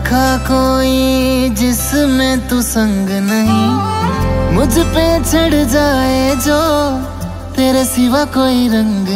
देखा कोई जिसमें तू संग नहीं, मुझ पे चढ़ जाए जो तेरे सिवा कोई रंग